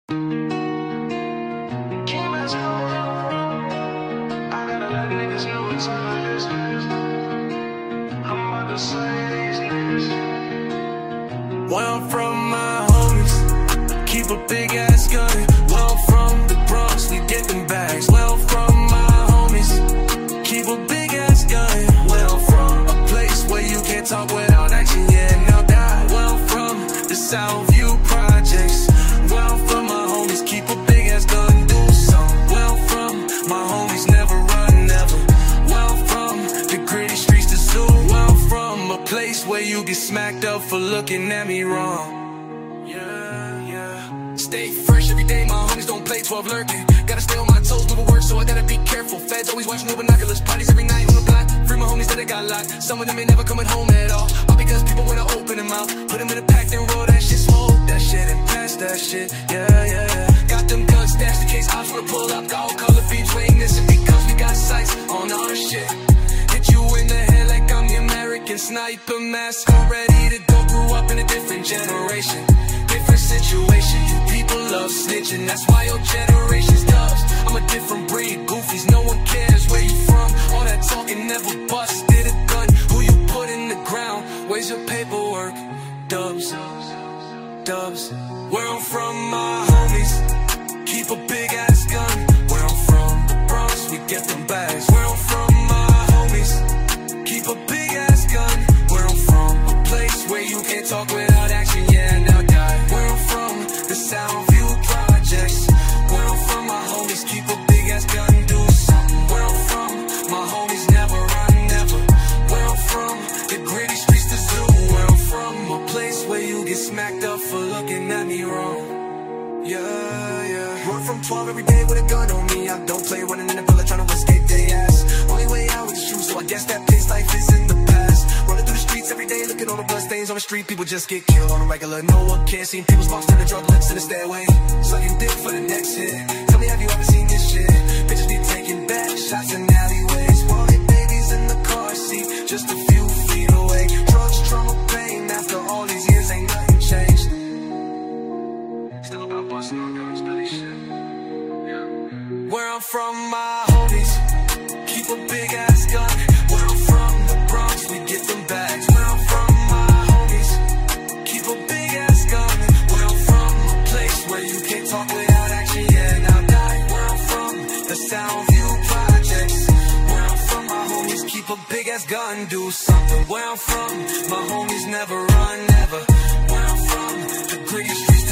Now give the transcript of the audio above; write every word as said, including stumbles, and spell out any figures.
Where I'm from, my homies keep a big ass gun. Where I'm from, the Bronx, we get them bags. Where I'm from, my homies keep a big ass gun. Where I'm from, a place where you can't talk without action, yeah, now die. Where I'm from, the Southview Projects. Where I'm from, my homies keep a big ass gun, do something. Where I'm from, my homies never run, never. Where I'm from, the gritty streets, the zoo. Where I'm from, a place where you get smacked up for looking at me wrong. Yeah, yeah. Stay fresh every day, my homies don't play twelve lurking. Gotta stay on my toes, moving work, so I gotta be careful. Feds always watching with binoculars, parties every night on the block. Free my homies that I got locked. Some of them ain't never coming home at all. All because people wanna open them out. Put them in a pack, then roll that shit, smoke that shit, and pass that shit. Yeah, yeah, yeah. Got them guns stashed in case ops wanna pull up. Got all color beams, we ain't missing because we got sights on our shit. Hit you in the head like I'm the American sniper, mask on, ready to go. Grew up in a different generation, different situation. You people love snitching, that's why your generation's dubs. I'm a different breed, goofies, no one cares where you from. All that talking never busted a gun. Who you put in the ground, where's your paperwork? Dubs, dubs. Where I'm from, my homies keep a big ass gun. Where I'm from, the Bronx, we get them bags. Where I'm from, my homies keep a big ass gun. Where I'm from, a place where you can't talk without action, yeah, now die. Where I'm from, the Southview Projects. Where I'm from, my homies keep a big ass gun, do something. Where I'm from, my homies never run, never. Where I'm from, the gritty streets, the zoo. Where I'm from, a place where you get smacked up for looking at me wrong. Yeah, yeah. Run from twelve every day with a gun on me. I don't play running in the villa trying to escape their ass. Only way out is shoes, so I guess that piss life is in the past. Running through the streets every day, looking all the blood stains on the street. People just get killed on a regular. No one cares. Seeing people's box to the drug lips in the stairway, sucking dick for the next hit. Tell me, have you ever seen this shit? Bitches be taking back shots in alleyways, while their babies in the car seat, just a few feet away. Drugs, trauma, pain. After all these years, ain't nothing changed. Still about busting on guns, Billy shit. Yeah. Where I'm from, my homies keep a big ass gun. Where I'm from, the Bronx, we get them bags. Where I'm from, my homies keep a big ass gun. Where I'm from, a place where you can't talk without action, yeah, now die. Where I'm from, the Southview Projects. Where I'm from, my homies keep a big ass gun, do something. Where I'm from, my homies never run, never. Where I'm from, the gritty streets.